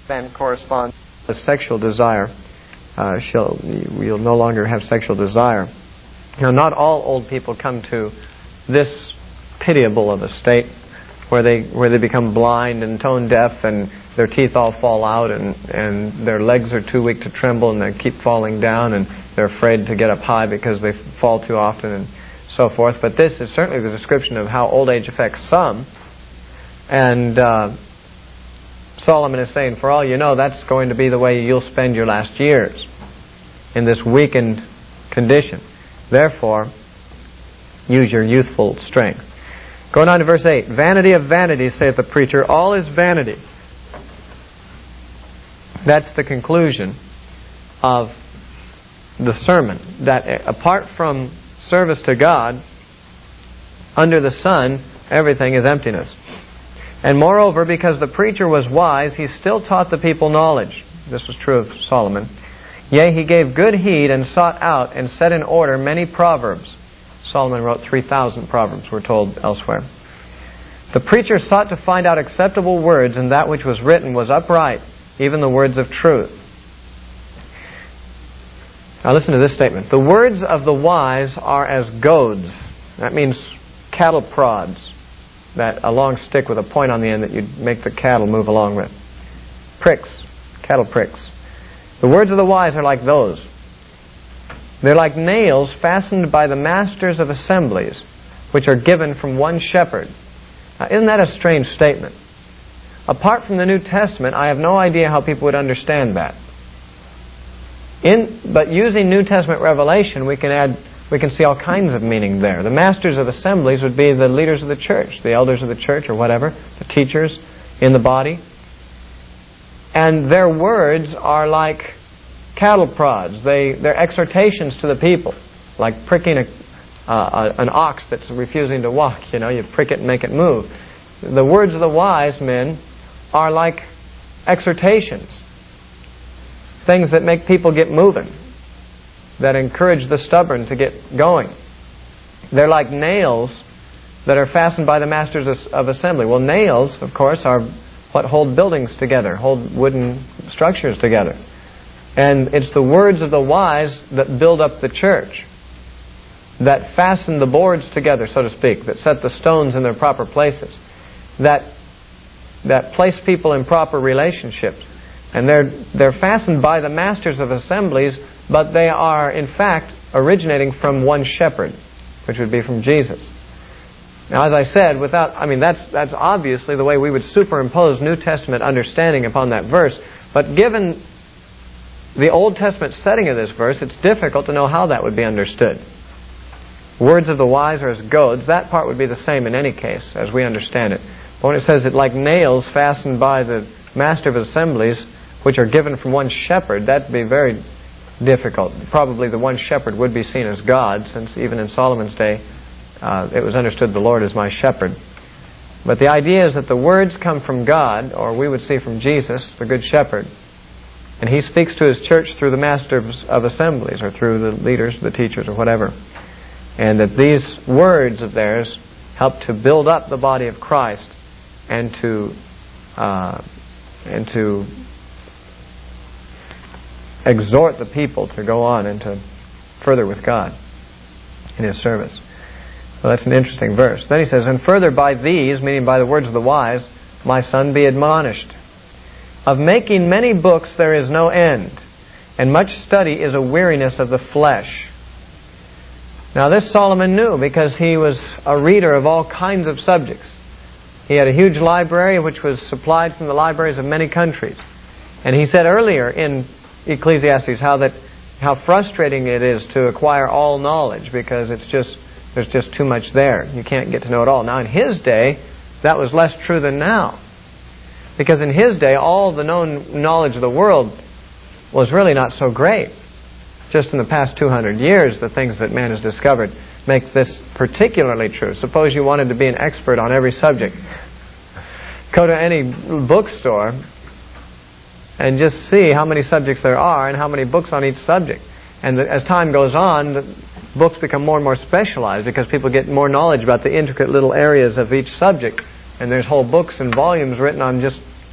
then corresponds to sexual desire. You'll no longer have sexual desire. Now, not all old people come to this pitiable of a state where they become blind and tone deaf and their teeth all fall out and their legs are too weak to tremble and they keep falling down and they're afraid to get up high because they fall too often and so forth. But this is certainly the description of how old age affects some. And Solomon is saying, for all you know, that's going to be the way you'll spend your last years, in this weakened condition. Therefore, use your youthful strength. Going on to verse 8. Vanity of vanities, saith the preacher, all is vanity. That's the conclusion of the sermon. That apart from service to God, under the sun, everything is emptiness. And moreover, because the preacher was wise, he still taught the people knowledge. This was true of Solomon. Yea, he gave good heed and sought out and set in order many proverbs. Solomon wrote 3,000 proverbs, we're told elsewhere. The preacher sought to find out acceptable words, and that which was written was upright, even the words of truth. Now listen to this statement. The words of the wise are as goads. That means cattle prods. A long stick with a point on the end that you make the cattle move along with. Pricks. Cattle pricks. The words of the wise are like those. They're like nails fastened by the masters of assemblies, which are given from one shepherd. Now, isn't that a strange statement? Apart from the New Testament, I have no idea how people would understand that. But using New Testament revelation, we can see all kinds of meaning there. The masters of assemblies would be the leaders of the church, the elders of the church or whatever, the teachers in the body. And their words are like cattle prods. They're exhortations to the people, like pricking an ox that's refusing to walk. You prick it and make it move. The words of the wise men are like exhortations, things that make people get moving, that encourage the stubborn to get going. They're like nails that are fastened by the masters of assembly. Well, nails, of course, are what hold buildings together, hold wooden structures together. And it's the words of the wise that build up the church, that fasten the boards together, so to speak, that set the stones in their proper places, that place people in proper relationships. And they're fastened by the masters of assemblies, but they are, in fact, originating from one shepherd, which would be from Jesus. Now, as I said, that's obviously the way we would superimpose New Testament understanding upon that verse. But given the Old Testament setting of this verse, it's difficult to know how that would be understood. Words of the wise are as goads. That part would be the same in any case, as we understand it. But when it says it like nails fastened by the master of assemblies, which are given from one shepherd, that'd be very difficult. Probably the one shepherd would be seen as God, since even in Solomon's day, it was understood the Lord is my shepherd. But the idea is that the words come from God, or we would see from Jesus, the Good Shepherd. And He speaks to His church through the masters of assemblies, or through the leaders, the teachers, or whatever. And that these words of theirs help to build up the body of Christ and to exhort the people to go on and to further with God in His service. Well, that's an interesting verse. Then he says, and further by these, meaning by the words of the wise, my son, be admonished. Of making many books there is no end, and much study is a weariness of the flesh. Now this Solomon knew, because he was a reader of all kinds of subjects. He had a huge library which was supplied from the libraries of many countries. And he said earlier in Ecclesiastes how frustrating it is to acquire all knowledge, because there's just too much there. You can't get to know it all. Now in his day, that was less true than now. Because in his day, all the known knowledge of the world was really not so great. Just in the past 200 years, the things that man has discovered make this particularly true. Suppose you wanted to be an expert on every subject. Go to any bookstore and just see how many subjects there are and how many books on each subject. And as time goes on, the books become more and more specialized because people get more knowledge about the intricate little areas of each subject. And there's whole books and volumes written on just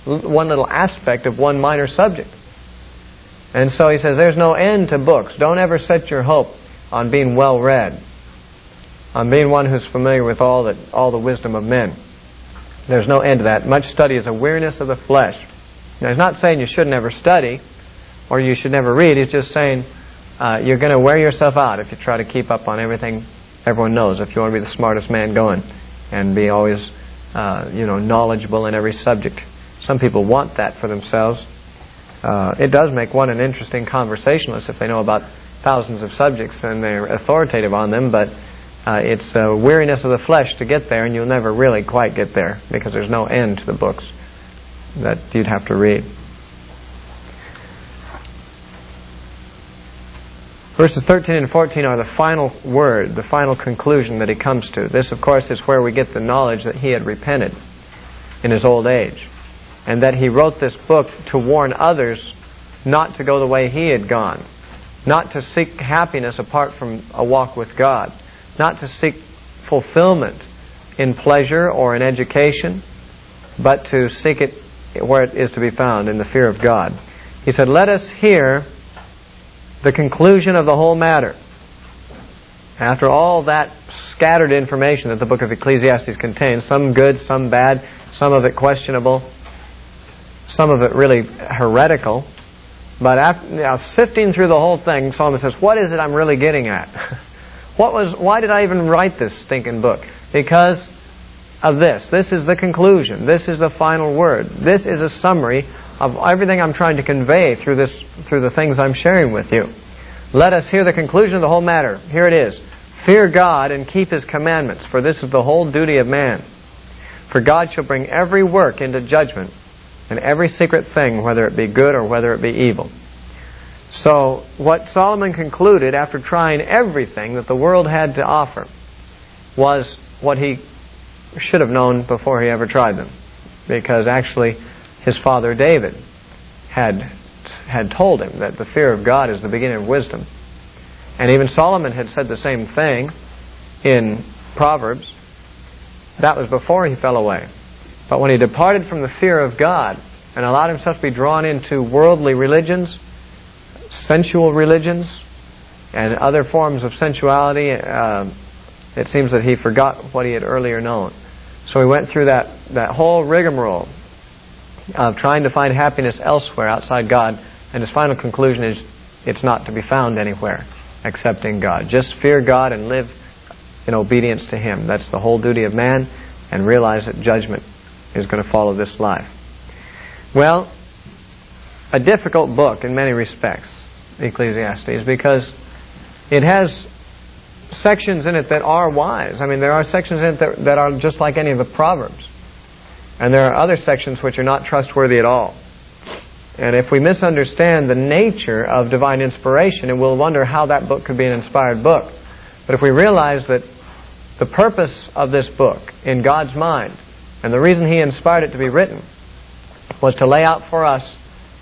one little aspect of one minor subject. And so he says, there's no end to books. Don't ever set your hope on being well read, on being one who's familiar with all the wisdom of men. There's no end to that. Much study is a weariness of the flesh. Now, he's not saying you should never study or you should never read. He's just saying you're going to wear yourself out if you try to keep up on everything everyone knows, if you want to be the smartest man going and be always knowledgeable in every subject. Some people want that for themselves. It does make one an interesting conversationalist if they know about thousands of subjects and they're authoritative on them, but it's a weariness of the flesh to get there, and you'll never really quite get there because there's no end to the books that you'd have to read. Verses 13 and 14 are the final word, the final conclusion that he comes to. This, of course, is where we get the knowledge that he had repented in his old age, and that he wrote this book to warn others not to go the way he had gone, not to seek happiness apart from a walk with God, not to seek fulfillment in pleasure or in education, but to seek it where it is to be found, in the fear of God. He said, let us hear the conclusion of the whole matter. After all that scattered information that the book of Ecclesiastes contains, some good, some bad, some of it questionable, some of it really heretical, but after sifting through the whole thing, Solomon says, what is it I'm really getting at? Why did I even write this stinking book? Because of this. This is the conclusion. This is the final word. This is a summary of everything I'm trying to convey through the things I'm sharing with you. Let us hear the conclusion of the whole matter. Here it is. Fear God and keep His commandments, for this is the whole duty of man. For God shall bring every work into judgment, and every secret thing, whether it be good or whether it be evil. So, what Solomon concluded after trying everything that the world had to offer was what he should have known before he ever tried them. Because actually, his father David had told him that the fear of God is the beginning of wisdom. And even Solomon had said the same thing in Proverbs. That was before he fell away. But when he departed from the fear of God and allowed himself to be drawn into worldly religions, sensual religions, and other forms of sensuality, it seems that he forgot what he had earlier known. So he went through that whole rigmarole of trying to find happiness elsewhere outside God, and his final conclusion is it's not to be found anywhere except in God. Just fear God and live in obedience to Him. That's the whole duty of man, and realize that judgment is going to follow this life. Well, a difficult book in many respects, Ecclesiastes, because it has sections in it that are wise. I mean, there are sections in it that are just like any of the Proverbs. And there are other sections which are not trustworthy at all. And if we misunderstand the nature of divine inspiration, and we'll wonder how that book could be an inspired book. But if we realize that the purpose of this book in God's mind, and the reason He inspired it to be written, was to lay out for us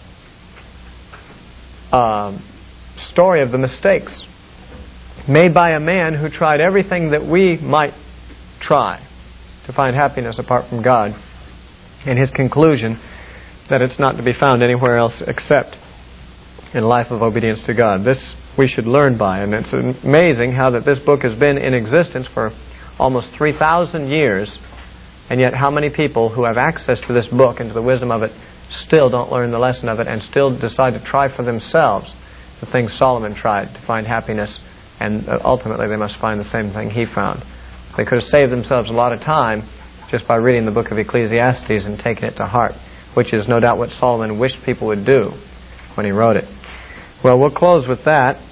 a story of the mistakes made by a man who tried everything that we might try to find happiness apart from God, and his conclusion that it's not to be found anywhere else except in a life of obedience to God. This we should learn by, and it's amazing how that this book has been in existence for almost 3,000 years, and yet how many people who have access to this book and to the wisdom of it still don't learn the lesson of it and still decide to try for themselves the things Solomon tried to find happiness, and ultimately they must find the same thing he found. They could have saved themselves a lot of time just by reading the book of Ecclesiastes and taking it to heart, which is no doubt what Solomon wished people would do when he wrote it. Well, we'll close with that.